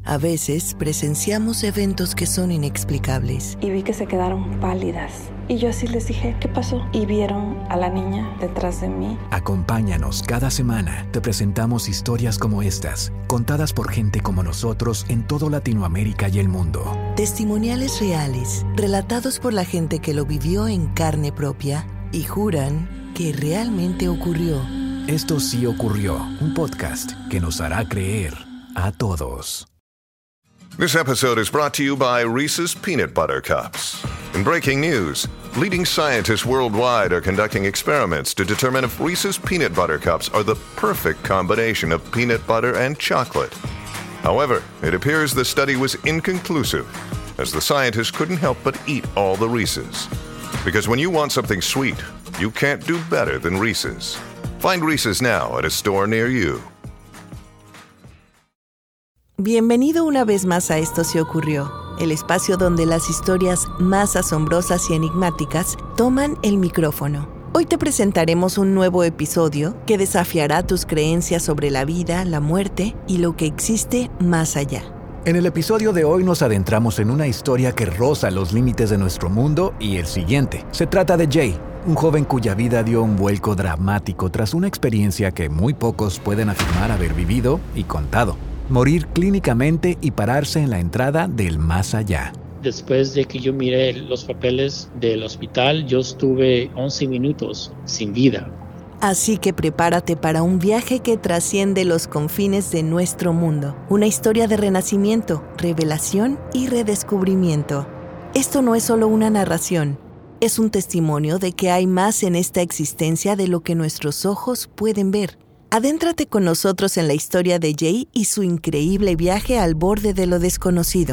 A veces presenciamos eventos que son inexplicables. Y vi que se quedaron pálidas. Y yo así les dije, ¿qué pasó? Y vieron a la niña detrás de mí. Acompáñanos cada semana. Te presentamos historias como estas, contadas por gente como nosotros en todo Latinoamérica y el mundo. Testimoniales reales, relatados por la gente que lo vivió en carne propia y juran que realmente ocurrió. Esto sí ocurrió, un podcast que nos hará creer a todos. This episode is brought to you by Reese's Peanut Butter Cups. In breaking news, leading scientists worldwide are conducting experiments to determine if Reese's Peanut Butter Cups are the perfect combination of peanut butter and chocolate. However, it appears the study was inconclusive, as the scientists couldn't help but eat all the Reese's. Because when you want something sweet, you can't do better than Reese's. Find Reese's now at a store near you. Bienvenido una vez más a Esto sí ocurrió, el espacio donde las historias más asombrosas y enigmáticas toman el micrófono. Hoy te presentaremos un nuevo episodio que desafiará tus creencias sobre la vida, la muerte y lo que existe más allá. En el episodio de hoy nos adentramos en una historia que roza los límites de nuestro mundo y el siguiente. Se trata de Jay, un joven cuya vida dio un vuelco dramático tras una experiencia que muy pocos pueden afirmar haber vivido y contado. Morir clínicamente y pararse en la entrada del más allá. Después de que yo miré los papeles del hospital, yo estuve 11 minutos sin vida. Así que prepárate para un viaje que trasciende los confines de nuestro mundo. Una historia de renacimiento, revelación y redescubrimiento. Esto no es solo una narración, es un testimonio de que hay más en esta existencia de lo que nuestros ojos pueden ver. Adéntrate con nosotros en la historia de Jay y su increíble viaje al borde de lo desconocido.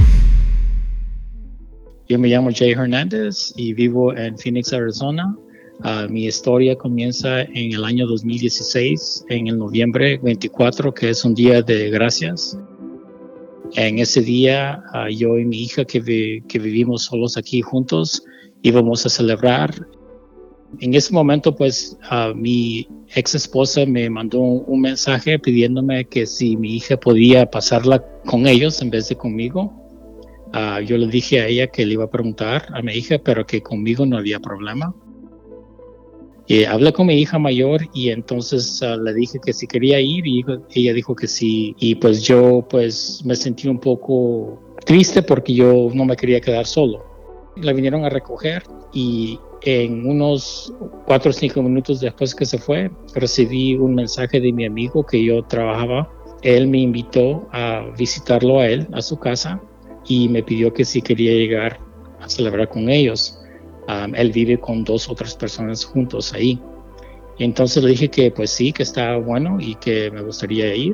Yo me llamo Jay Hernández y vivo en Phoenix, Arizona. Mi historia comienza en el año 2016, en el noviembre 24, que es un día de gracias. En ese día, yo y mi hija, que vivimos solos aquí juntos, íbamos a celebrar. En ese momento, pues, mi ex esposa me mandó un mensaje pidiéndome que si mi hija podía pasarla con ellos en vez de conmigo. Yo le dije a ella que le iba a preguntar a mi hija, pero que conmigo no había problema. Hablé con mi hija mayor y entonces le dije que si quería ir y ella dijo que sí. Y pues yo me sentí un poco triste porque yo no me quería quedar solo. La vinieron a recoger y en unos 4 o 5 minutos después que se fue, recibí un mensaje de mi amigo que yo trabajaba. Él me invitó a visitarlo a él, a su casa, y me pidió que si quería llegar a celebrar con ellos. Él vive con 2 otras personas juntos ahí. Y entonces le dije que pues sí, que estaba bueno y que me gustaría ir.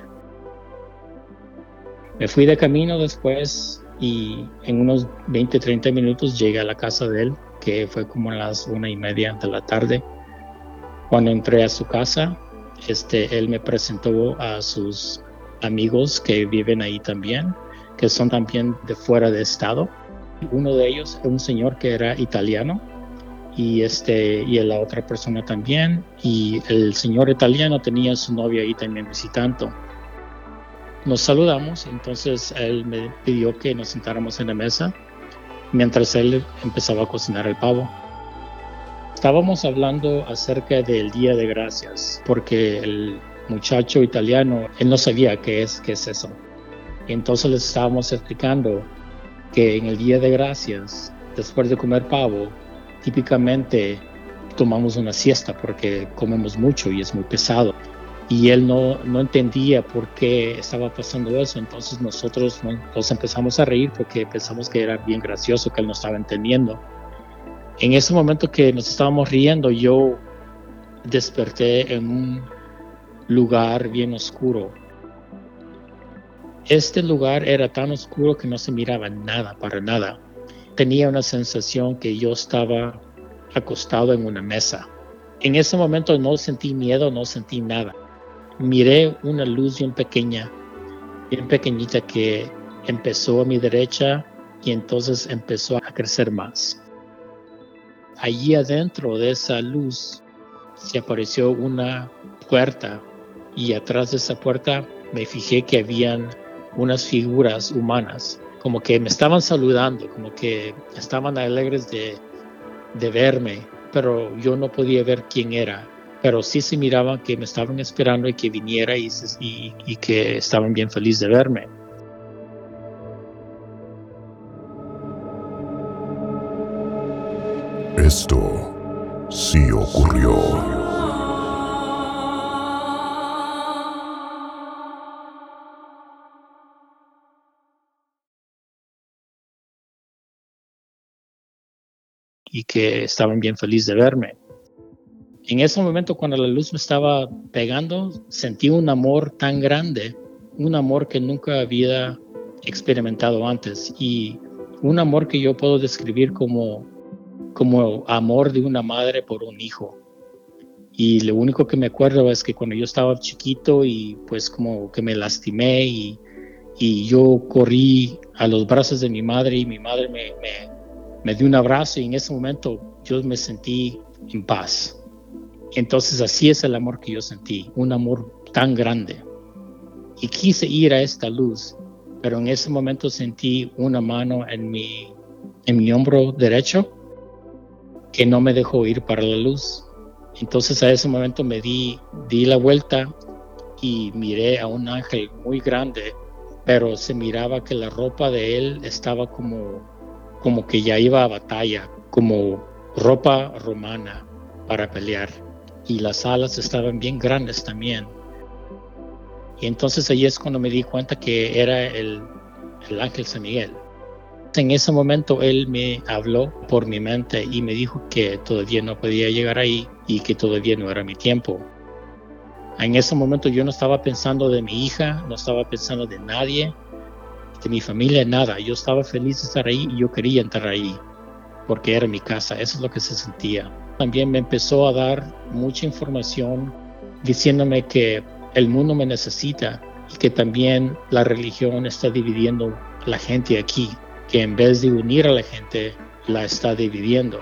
Me fui de camino después y en unos 20-30 minutos llegué a la casa de él, que fue como a las 1:30 de la tarde. Cuando entré a su casa, él me presentó a sus amigos que viven ahí también, que son también de fuera de estado. Uno de ellos es un señor que era italiano y la otra persona también. Y el señor italiano tenía a su novia ahí también visitando. Nos saludamos, entonces él me pidió que nos sentáramos en la mesa mientras él empezaba a cocinar el pavo. Estábamos hablando acerca del Día de Gracias, porque el muchacho italiano, él no sabía qué es eso. Entonces les estábamos explicando que en el Día de Gracias, después de comer pavo, típicamente tomamos una siesta porque comemos mucho y es muy pesado. Y él no entendía por qué estaba pasando eso. Entonces nosotros nos empezamos a reír porque pensamos que era bien gracioso, que él no estaba entendiendo. En ese momento que nos estábamos riendo, yo desperté en un lugar bien oscuro. Este lugar era tan oscuro que no se miraba nada, para nada. Tenía una sensación que yo estaba acostado en una mesa. En ese momento no sentí miedo, no sentí nada. Miré una luz bien pequeñita que empezó a mi derecha y entonces empezó a crecer más. Allí adentro de esa luz se apareció una puerta y atrás de esa puerta me fijé que habían unas figuras humanas, como que me estaban saludando, como que estaban alegres de verme, pero yo no podía ver quién era. Pero sí se miraban que me estaban esperando y que viniera y que estaban bien felices de verme. Esto sí ocurrió. Y que estaban bien felices de verme. En ese momento, cuando la luz me estaba pegando, sentí un amor tan grande, un amor que nunca había experimentado antes, y un amor que yo puedo describir como amor de una madre por un hijo. Y lo único que me acuerdo es que cuando yo estaba chiquito y pues como que me lastimé y yo corrí a los brazos de mi madre y mi madre me dio un abrazo, y en ese momento yo me sentí en paz. Entonces así es el amor que yo sentí, un amor tan grande. Y quise ir a esta luz, pero en ese momento sentí una mano en mi hombro derecho que no me dejó ir para la luz. Entonces a ese momento me di la vuelta y miré a un ángel muy grande, pero se miraba que la ropa de él estaba como que ya iba a batalla, como ropa romana para pelear. Y las alas estaban bien grandes también. Y entonces ahí es cuando me di cuenta que era el ángel San Miguel. En ese momento él me habló por mi mente y me dijo que todavía no podía llegar ahí y que todavía no era mi tiempo. En ese momento yo no estaba pensando de mi hija, no estaba pensando de nadie, de mi familia, nada. Yo estaba feliz de estar ahí y yo quería entrar ahí porque era mi casa. Eso es lo que se sentía. También me empezó a dar mucha información diciéndome que el mundo me necesita y que también la religión está dividiendo a la gente aquí, que en vez de unir a la gente, la está dividiendo.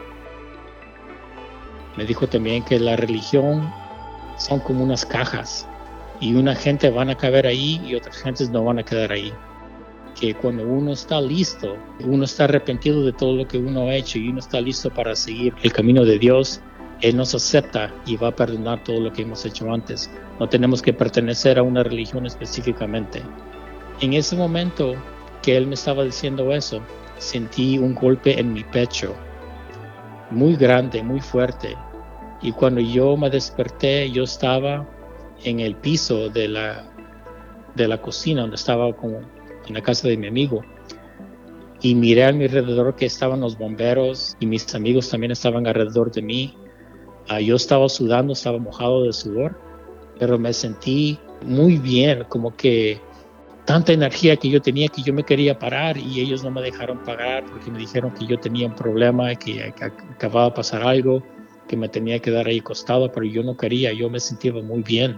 Me dijo también que la religión son como unas cajas y una gente van a caber ahí y otras gentes no van a quedar ahí. Que cuando uno está listo, uno está arrepentido de todo lo que uno ha hecho y uno está listo para seguir el camino de Dios, Él nos acepta y va a perdonar todo lo que hemos hecho antes. No tenemos que pertenecer a una religión específicamente. En ese momento que Él me estaba diciendo eso, sentí un golpe en mi pecho, muy grande, muy fuerte. Y cuando yo me desperté, yo estaba en el piso de la cocina, donde estaba como en la casa de mi amigo, y miré a mi alrededor que estaban los bomberos y mis amigos también estaban alrededor de mí. Yo estaba sudando, estaba mojado de sudor, pero me sentí muy bien, como que tanta energía que yo tenía que yo me quería parar y ellos no me dejaron parar porque me dijeron que yo tenía un problema, que acababa de pasar algo, que me tenía que quedar ahí acostado, pero yo no quería, yo me sentía muy bien.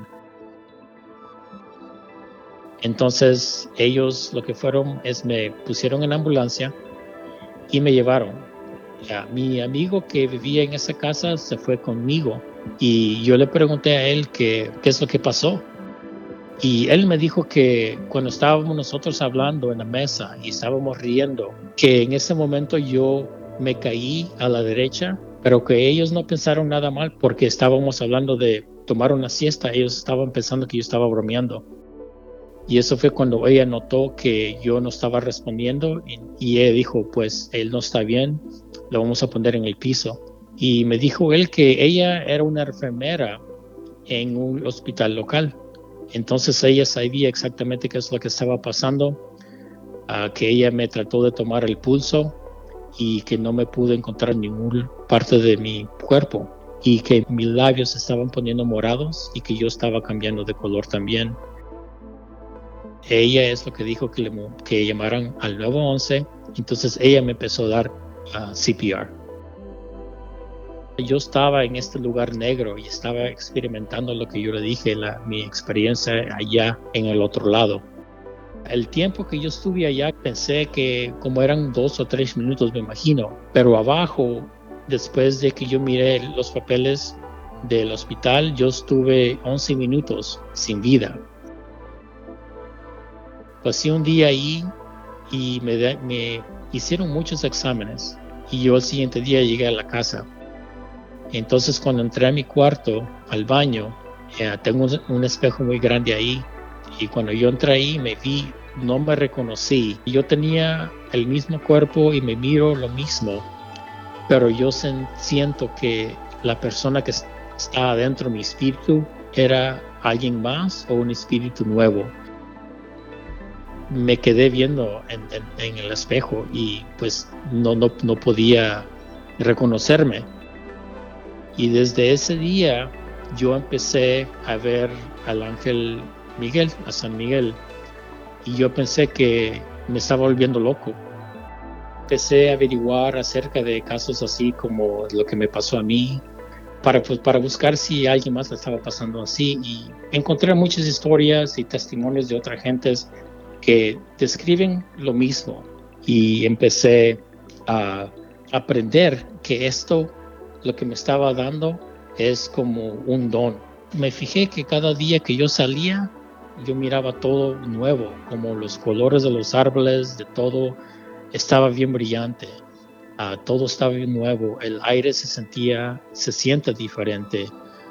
Entonces ellos lo que fueron es me pusieron en ambulancia y me llevaron. Mi amigo que vivía en esa casa se fue conmigo y yo le pregunté a él qué es lo que pasó. Y él me dijo que cuando estábamos nosotros hablando en la mesa y estábamos riendo, que en ese momento yo me caí a la derecha, pero que ellos no pensaron nada mal porque estábamos hablando de tomar una siesta. Ellos estaban pensando que yo estaba bromeando. Y eso fue cuando ella notó que yo no estaba respondiendo y ella dijo, pues él no está bien, lo vamos a poner en el piso. Y me dijo él que ella era una enfermera en un hospital local. Entonces ella sabía exactamente qué es lo que estaba pasando, que ella me trató de tomar el pulso y que no me pudo encontrar en ninguna parte de mi cuerpo y que mis labios se estaban poniendo morados y que yo estaba cambiando de color también. Ella es lo que dijo que llamaran al 911. Entonces ella me empezó a dar CPR. Yo estaba en este lugar negro y estaba experimentando lo que yo le dije, mi experiencia allá en el otro lado. El tiempo que yo estuve allá pensé que como eran 2 o 3 minutos, me imagino. Pero abajo, después de que yo miré los papeles del hospital, yo estuve 11 minutos sin vida. Pasé un día ahí y me hicieron muchos exámenes y yo el siguiente día llegué a la casa. Entonces cuando entré a mi cuarto, al baño, tengo un espejo muy grande ahí y cuando yo entré ahí me vi, no me reconocí. Yo tenía el mismo cuerpo y me miro lo mismo, pero yo siento que la persona que está adentro de mi espíritu era alguien más o un espíritu nuevo. Me quedé viendo en el espejo y pues no podía reconocerme. Y desde ese día yo empecé a ver al ángel Miguel, a San Miguel, y yo pensé que me estaba volviendo loco. Empecé a averiguar acerca de casos así como lo que me pasó a mí, para buscar si a alguien más le estaba pasando así, y encontré muchas historias y testimonios de otras gentes que describen lo mismo, y empecé a aprender que esto, lo que me estaba dando, es como un don. Me fijé que cada día que yo salía, yo miraba todo nuevo, como los colores de los árboles, de todo estaba bien brillante, todo estaba bien nuevo, el aire se siente diferente,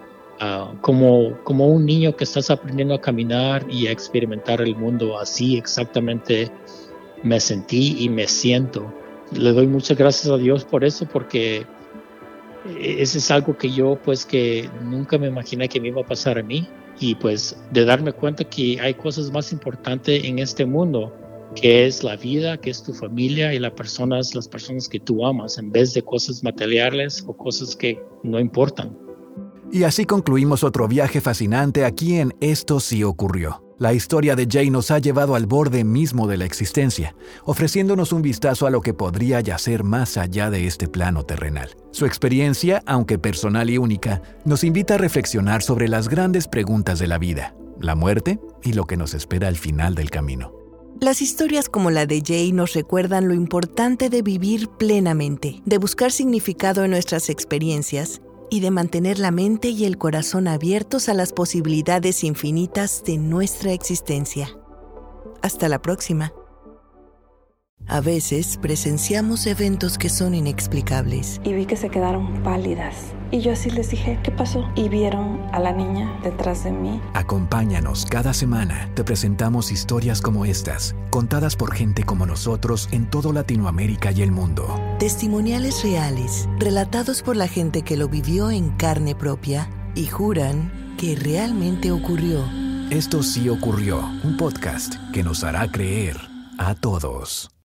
como un niño que estás aprendiendo a caminar y a experimentar el mundo. Así exactamente me sentí y me siento. Le doy muchas gracias a Dios por eso, porque ese es algo que yo pues que nunca me imaginé que me iba a pasar a mí, y pues de darme cuenta que hay cosas más importantes en este mundo, que es la vida, que es tu familia y las personas que tú amas, en vez de cosas materiales o cosas que no importan. Y así concluimos otro viaje fascinante aquí en Esto sí ocurrió. La historia de Jay nos ha llevado al borde mismo de la existencia, ofreciéndonos un vistazo a lo que podría yacer más allá de este plano terrenal. Su experiencia, aunque personal y única, nos invita a reflexionar sobre las grandes preguntas de la vida, la muerte y lo que nos espera al final del camino. Las historias como la de Jay nos recuerdan lo importante de vivir plenamente, de buscar significado en nuestras experiencias y de mantener la mente y el corazón abiertos a las posibilidades infinitas de nuestra existencia. Hasta la próxima. A veces presenciamos eventos que son inexplicables. Y vi que se quedaron pálidas. Y yo así les dije, ¿qué pasó? Y vieron a la niña detrás de mí. Acompáñanos cada semana. Te presentamos historias como estas, contadas por gente como nosotros en todo Latinoamérica y el mundo. Testimoniales reales, relatados por la gente que lo vivió en carne propia y juran que realmente ocurrió. Esto sí ocurrió, un podcast que nos hará creer a todos.